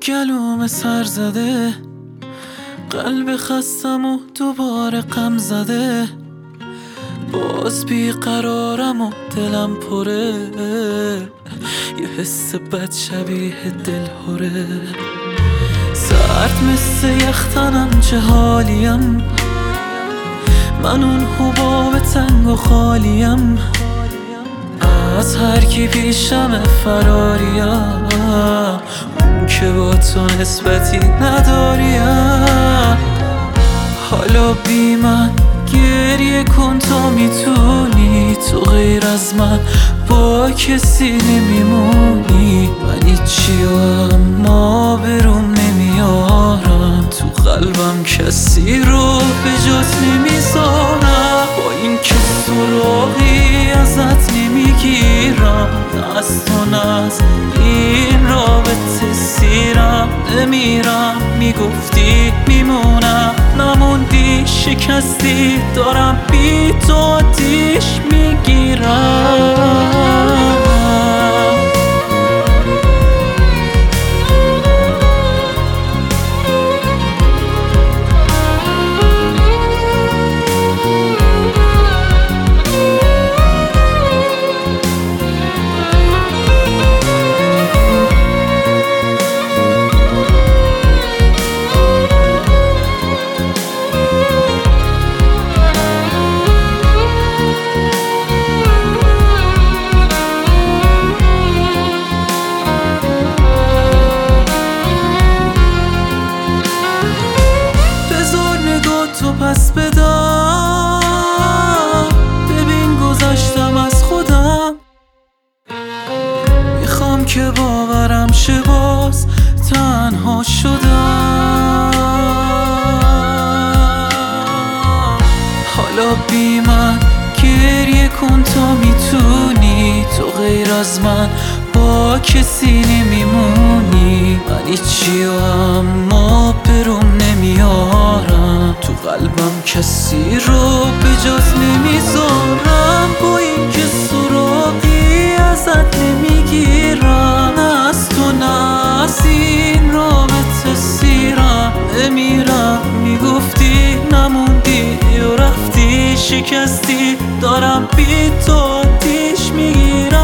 گلوم سر زده، قلب خستم و دوباره غم زده، باز بیقرارم و دلم پره، یه حس بد شبیه دلهوره، سرد مثل یختنم چه حالیم، من اون حباب تنگ و خالیم، از هر کی پیشم فراریم، اون که با تو نسبتی نداریم. حالا بی من گریه کن تا میتونی، تو غیر از من با کسی نمیمونی، من هیچی و اما بروم نمیارم، تو قلبم کسی رو به جات نمیذارم، با این که سراغی ازت نمیگیرم، نه از تو نه از این رابطه سیرم نمیرم، میگفتی میمونم نموندی، شکستی دارم بی تو آتیش میگیرم. تو پس بدم، ببین گذشتم از خودم، میخوام که باورم شه باز تنها شدم. حالا بی من گریه کن تا میتونی، تو غیر از من با کسی نمیمونی، من هیچی و اما بروم نمیارم، تو قلبم کسی رو به جات نمیذارم، با این که سراغی ازت نمیگیرم، نه از تو نه از این رابطه سیرم نمیرم، میگفتی نموندی و رفتی، شکستی دارم بی تو آتیش میگیرم.